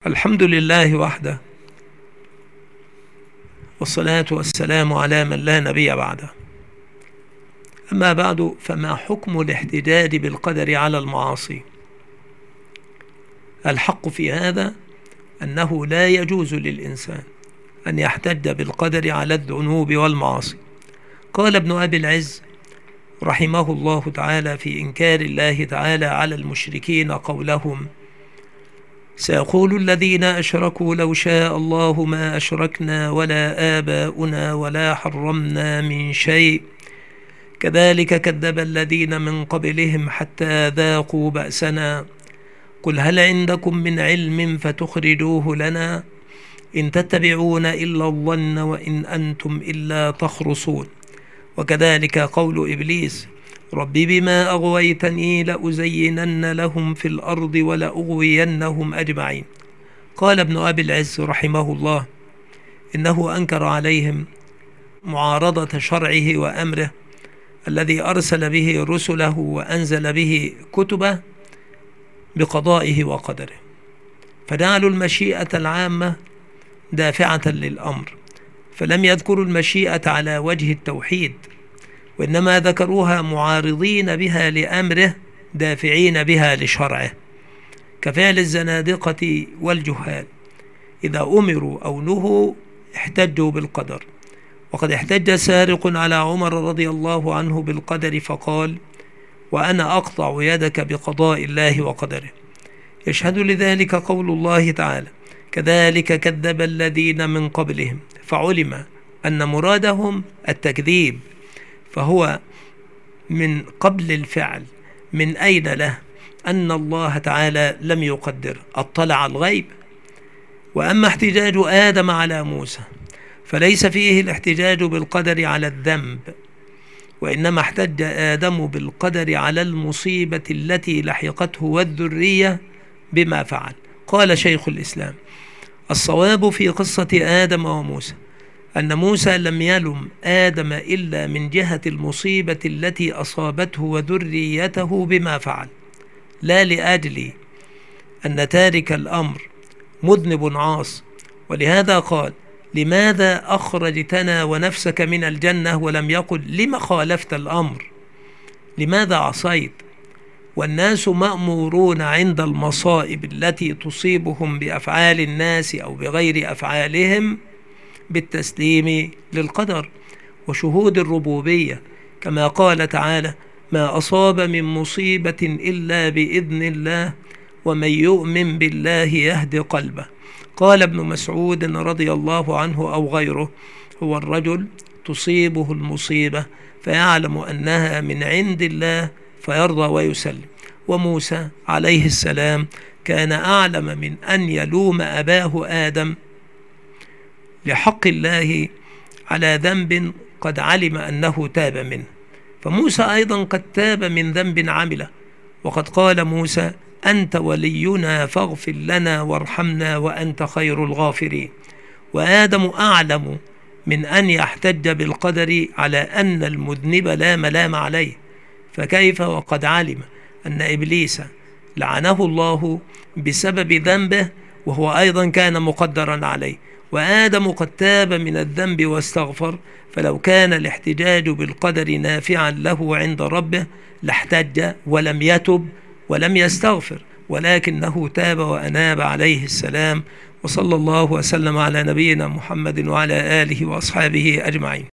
الحمد لله وحده، والصلاة والسلام على من لا نبي بعده. أما بعد، فما حكم الاحتجاج بالقدر على المعاصي؟ الحق في هذا أنه لا يجوز للإنسان أن يحتج بالقدر على الذنوب والمعاصي. قال ابن أبي العز رحمه الله تعالى في إنكار الله تعالى على المشركين قولهم: سيقول الذين أشركوا لو شاء الله ما أشركنا ولا آباؤنا ولا حرمنا من شيء كذلك كذب الذين من قبلهم حتى ذاقوا بأسنا قل هل عندكم من علم فتخرجوه لنا إن تتبعون إلا الظن وإن أنتم إلا تخرصون. وكذلك قول إبليس: ربي بما أغويتني لأزينن لهم في الأرض ولأغوينهم أجمعين. قال ابن أبي العز رحمه الله: إنه أنكر عليهم معارضة شرعه وأمره الذي أرسل به رسله وأنزل به كتبه بقضائه وقدره، فجعلوا المشيئة العامة دافعة للأمر، فلم يذكروا المشيئة على وجه التوحيد، وإنما ذكروها معارضين بها لأمره دافعين بها لشرعه، كفعل الزنادقة والجهال إذا أمروا أو نهوا احتجوا بالقدر. وقد احتج سارق على عمر رضي الله عنه بالقدر فقال: وأنا أقطع يدك بقضاء الله وقدره. يشهد لذلك قول الله تعالى: كذلك كذب الذين من قبلهم، فعلم أن مرادهم التكذيب، فهو من قبل الفعل، من أين له أن الله تعالى لم يقدر، اطلع الغيب. وأما احتجاج آدم على موسى فليس فيه الاحتجاج بالقدر على الذنب، وإنما احتج آدم بالقدر على المصيبة التي لحقته والذرية بما فعل. قال شيخ الإسلام: الصواب في قصة آدم وموسى أن موسى لم يلم آدم إلا من جهة المصيبة التي أصابته وذريته بما فعل، لا لأجل أن تارك الأمر مذنب عاص. ولهذا قال: لماذا أخرجتنا ونفسك من الجنة، ولم يقل لما خالفت الأمر، لماذا عصيت. والناس مأمورون عند المصائب التي تصيبهم بأفعال الناس أو بغير أفعالهم بالتسليم للقدر وشهود الربوبية، كما قال تعالى: ما أصاب من مصيبة إلا بإذن الله ومن يؤمن بالله يهد قلبه. قال ابن مسعود رضي الله عنه أو غيره: هو الرجل تصيبه المصيبة فيعلم أنها من عند الله فيرضى ويسلم. وموسى عليه السلام كان أعلم من أن يلوم أباه آدم لحق الله على ذنب قد علم أنه تاب منه، فموسى أيضا قد تاب من ذنب عمله. وقد قال موسى: أنت ولينا فاغفر لنا وارحمنا وأنت خير الغافرين. وآدم أعلم من أن يحتج بالقدر على أن المذنب لا ملام عليه، فكيف وقد علم أن إبليس لعنه الله بسبب ذنبه وهو أيضا كان مقدرا عليه، وآدم قد تاب من الذنب واستغفر. فلو كان الاحتجاج بالقدر نافعا له عند ربه لاحتج ولم يتب ولم يستغفر، ولكنه تاب وأناب عليه السلام. وصلى الله وسلم على نبينا محمد وعلى آله وأصحابه أجمعين.